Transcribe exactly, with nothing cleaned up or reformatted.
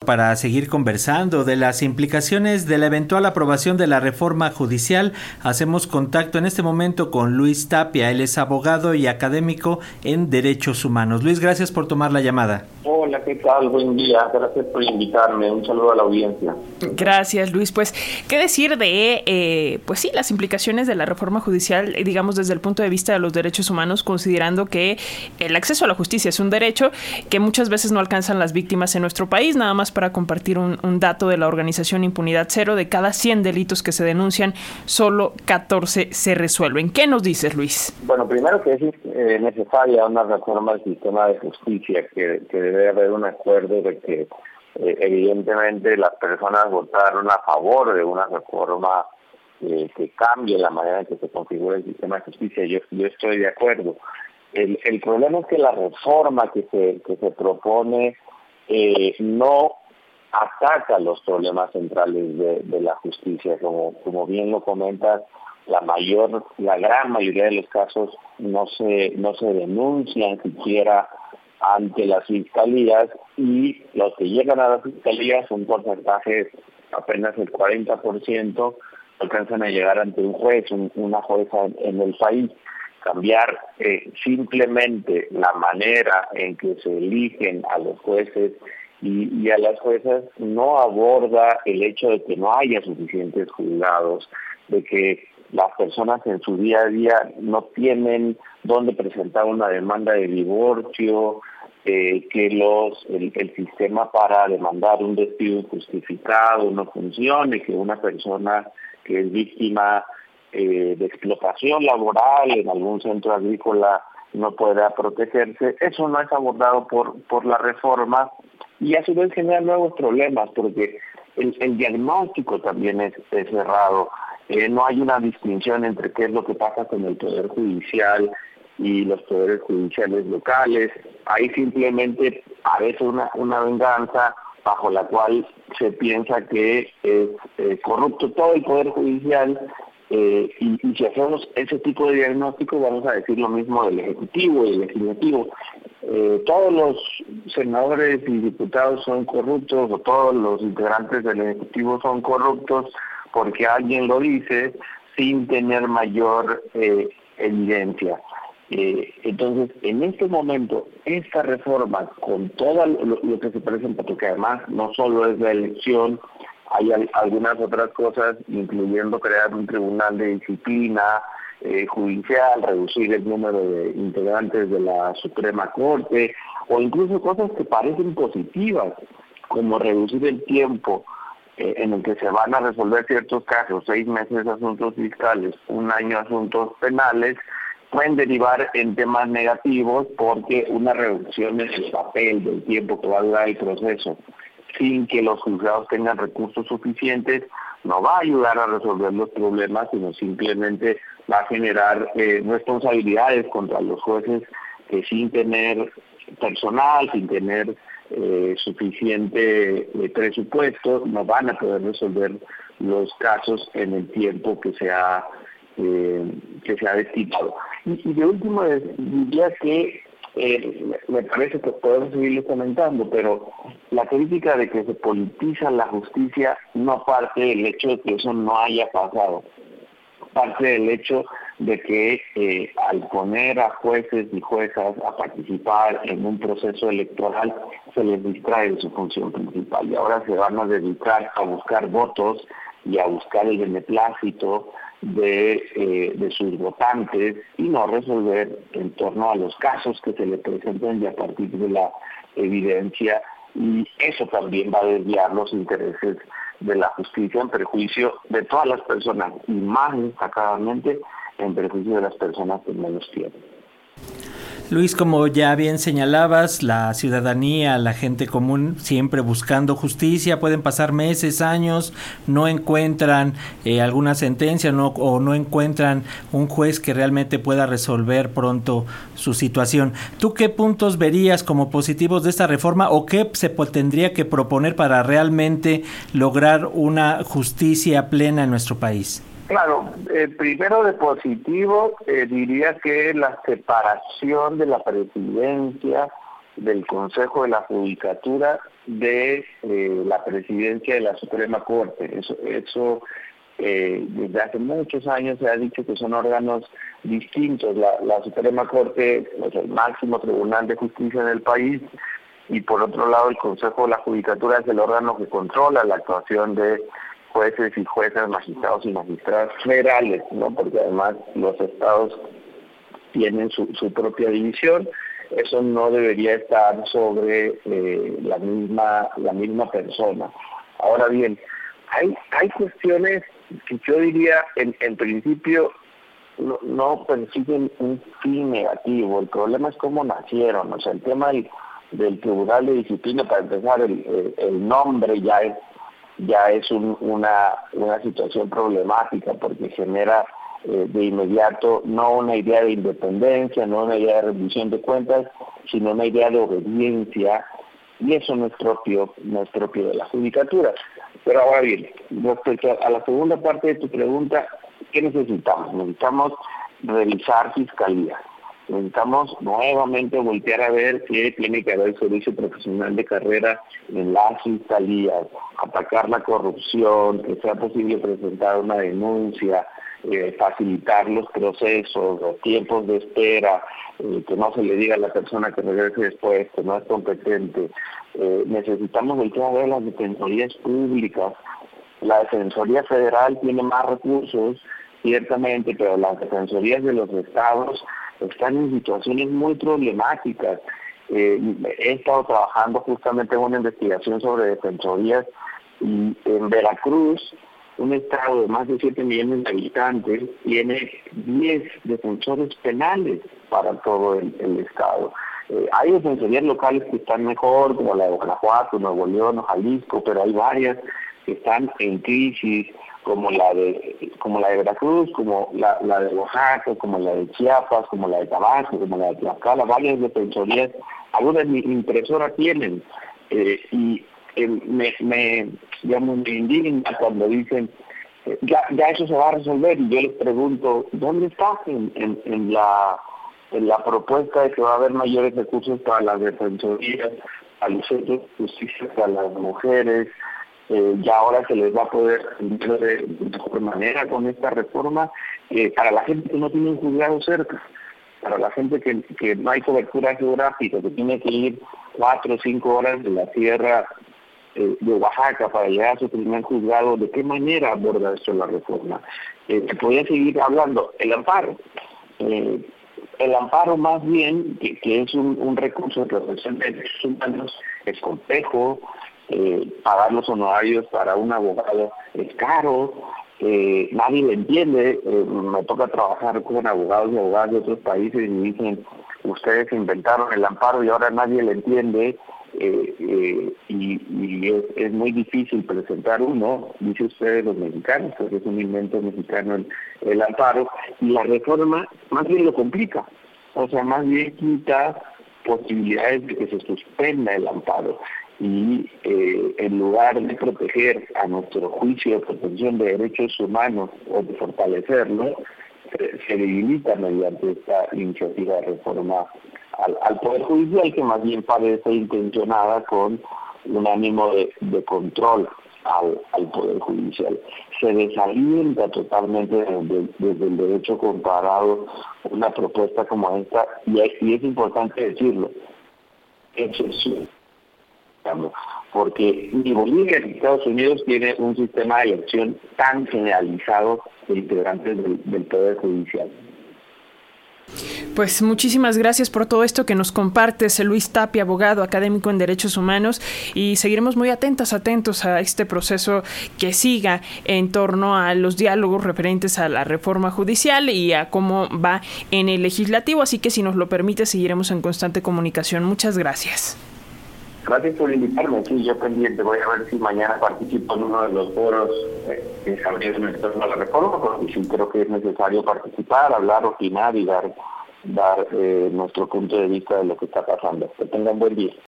para seguir conversando de las implicaciones de la eventual aprobación de la reforma judicial. Hacemos contacto en este momento con Luis Tapia. Él es abogado y académico en Derechos Humanos. Luis, gracias por tomar la llamada. Hola, ¿qué tal? Buen día. Gracias por invitarme. Un saludo a la audiencia. Gracias, Luis. Pues, ¿qué decir de, eh, pues sí, las implicaciones de la reforma judicial, digamos, desde el punto de vista de los derechos humanos, considerando que el acceso a la justicia es un derecho que muchas veces no alcanzan las víctimas en nuestro país? Nada más para compartir un, un dato de la organización Impunidad Cero, de cada cien delitos que se denuncian, solo catorce se resuelven. ¿Qué nos dices, Luis? Bueno, primero que es eh, necesaria una reforma del sistema de justicia, que, que debe haber un acuerdo de que eh, evidentemente las personas votaron a favor de una reforma eh, que cambie la manera en que se configura el sistema de justicia. Yo, yo estoy de acuerdo. El, el problema es que la reforma que se, que se propone eh, no ataca los problemas centrales de, de la justicia. Como, como bien lo comentas, la mayor, la gran mayoría de los casos no se, no se denuncian siquiera ante las fiscalías, y los que llegan a las fiscalías, un porcentaje, apenas el cuarenta por ciento, alcanzan a llegar ante un juez, un, una jueza en, en el país. Cambiar eh, simplemente la manera en que se eligen a los jueces y, y a las juezas no aborda el hecho de que no haya suficientes juzgados, de que las personas en su día a día no tienen dónde presentar una demanda de divorcio, eh, que los el, el sistema para demandar un despido injustificado no funcione, que una persona que es víctima eh, de explotación laboral en algún centro agrícola no pueda protegerse. Eso no es abordado por, por la reforma, y a su vez genera nuevos problemas, porque el, el diagnóstico también es, es errado. Eh, no hay una distinción entre qué es lo que pasa con el Poder Judicial y los poderes judiciales locales. Hay simplemente a veces una, una venganza bajo la cual se piensa que es eh, corrupto todo el Poder Judicial, eh, y, y si hacemos ese tipo de diagnóstico vamos a decir lo mismo del Ejecutivo y del Legislativo. Eh, todos los senadores y diputados son corruptos, o todos los integrantes del Ejecutivo son corruptos, porque alguien lo dice sin tener mayor eh, evidencia. Eh, entonces, en este momento, esta reforma, con todo lo, lo que se presenta, porque además no solo es la elección, hay al, algunas otras cosas, incluyendo crear un tribunal de disciplina eh, judicial, reducir el número de integrantes de la Suprema Corte, o incluso cosas que parecen positivas, como reducir el tiempo eh, en el que se van a resolver ciertos casos, seis meses asuntos fiscales, un año asuntos penales, pueden derivar en temas negativos, porque una reducción en el papel del tiempo que va a durar el proceso sin que los juzgados tengan recursos suficientes no va a ayudar a resolver los problemas, sino simplemente va a generar eh, responsabilidades contra los jueces que sin tener personal, sin tener eh, suficiente eh, presupuesto, no van a poder resolver los casos en el tiempo que se ha Eh, que se ha destinado. Y, y de último diría que eh, me parece que podemos seguirlo comentando, pero la crítica de que se politiza la justicia no parte del hecho de que eso no haya pasado, parte del hecho de que eh, al poner a jueces y juezas a participar en un proceso electoral se les distrae de su función principal, y ahora se van a dedicar a buscar votos y a buscar el beneplácito de, eh, de sus votantes, y no resolver en torno a los casos que se le presenten y a partir de la evidencia, y eso también va a desviar los intereses de la justicia en perjuicio de todas las personas, y más destacadamente en perjuicio de las personas que menos tienen. Luis, como ya bien señalabas, la ciudadanía, la gente común, siempre buscando justicia, pueden pasar meses, años, no encuentran eh, alguna sentencia no, o no encuentran un juez que realmente pueda resolver pronto su situación. ¿Tú qué puntos verías como positivos de esta reforma, o qué se tendría que proponer para realmente lograr una justicia plena en nuestro país? Claro, eh, primero de positivo, eh, diría que la separación de la presidencia del Consejo de la Judicatura de eh, la presidencia de la Suprema Corte. Eso, eso eh, desde hace muchos años se ha dicho que son órganos distintos. La, la Suprema Corte es el máximo tribunal de justicia del país, y por otro lado el Consejo de la Judicatura es el órgano que controla la actuación de jueces y juezas, magistrados y magistradas federales, ¿no? Porque además los estados tienen su, su propia división. Eso no debería estar sobre eh, la misma la misma persona. Ahora bien, hay hay cuestiones que yo diría en, en principio no, no persiguen un fin negativo. El problema es cómo nacieron. O sea, el tema del, del Tribunal de Disciplina, para empezar, el, el, el nombre ya es ya es un, una una situación problemática, porque genera eh, de inmediato no una idea de independencia, no una idea de rendición de cuentas, sino una idea de obediencia, y eso no es propio, no es propio de la judicatura. Pero ahora bien, respecto a la segunda parte de tu pregunta, ¿qué necesitamos? Necesitamos revisar fiscalía. Necesitamos nuevamente voltear a ver que tiene que haber servicio profesional de carrera en las fiscalías, atacar la corrupción, que sea posible presentar una denuncia, eh, facilitar los procesos, los tiempos de espera, eh, que no se le diga a la persona que regrese después, que no es competente. Eh, necesitamos voltear a ver las defensorías públicas. La Defensoría Federal tiene más recursos, ciertamente, pero las defensorías de los estados están en situaciones muy problemáticas. Eh, he estado trabajando justamente en una investigación sobre defensorías, y en Veracruz, un estado de más de siete millones de habitantes, tiene diez defensores penales para todo el, el estado. Eh, hay defensorías locales que están mejor, como la de Guanajuato, Nuevo León, Jalisco, pero hay varias que están en crisis, como la de como la de Veracruz, como la, la de Oaxaca, como la de Chiapas, como la de Tabasco, como la de Tlaxcala. Varias defensorías, algunas ni impresora tienen, eh, y eh, me, me, digamos, me indigna cuando dicen eh, ya, ya eso se va a resolver, y yo les pregunto, ¿dónde está en, en, en la en la propuesta de que va a haber mayores recursos para las defensorías, a los centros de justicia, para las mujeres? Eh, ya ahora se les va a poder atender de, de mejor manera con esta reforma, eh, para la gente que no tiene un juzgado cerca, para la gente que, que no hay cobertura geográfica, que tiene que ir cuatro o cinco horas de la sierra eh, de Oaxaca para llegar a su primer juzgado. ¿De qué manera aborda esto la reforma? Eh, se podría seguir hablando. El amparo. Eh, el amparo, más bien, que, que es un, un recurso de protección de derechos humanos, es complejo. Eh, pagar los honorarios para un abogado es caro, eh, nadie le entiende. Eh, me toca trabajar con abogados y abogadas de otros países y me dicen, ustedes inventaron el amparo y ahora nadie le entiende, eh, eh, y, y es, es muy difícil presentar uno, dice ustedes los mexicanos, porque es un invento mexicano el, el amparo, y la reforma más bien lo complica, o sea, más bien quita posibilidades de que se suspenda el amparo. Y eh, en lugar de proteger a nuestro juicio de protección de derechos humanos o de fortalecerlo, se, se debilita mediante esta iniciativa de reforma al, al Poder Judicial, que más bien parece intencionada con un ánimo de, de control al, al Poder Judicial. Se desalienta totalmente desde, desde el derecho comparado una propuesta como esta, y es, y es importante decirlo, eso es porque ni Bolivia ni Estados Unidos tiene un sistema de elección tan generalizado de integrantes del, del Poder Judicial. Pues muchísimas gracias por todo esto que nos compartes, Luis Tapia, abogado académico en Derechos Humanos, y seguiremos muy atentos, atentos a este proceso que siga en torno a los diálogos referentes a la reforma judicial y a cómo va en el legislativo, así que si nos lo permite seguiremos en constante comunicación. Muchas gracias. Gracias por invitarme. Sí, yo pendiente. Voy a ver si mañana participo en uno de los foros eh, que se abrieron en torno a la reforma, porque sí creo que es necesario participar, hablar, opinar y dar, dar eh, nuestro punto de vista de lo que está pasando. Que tengan buen día.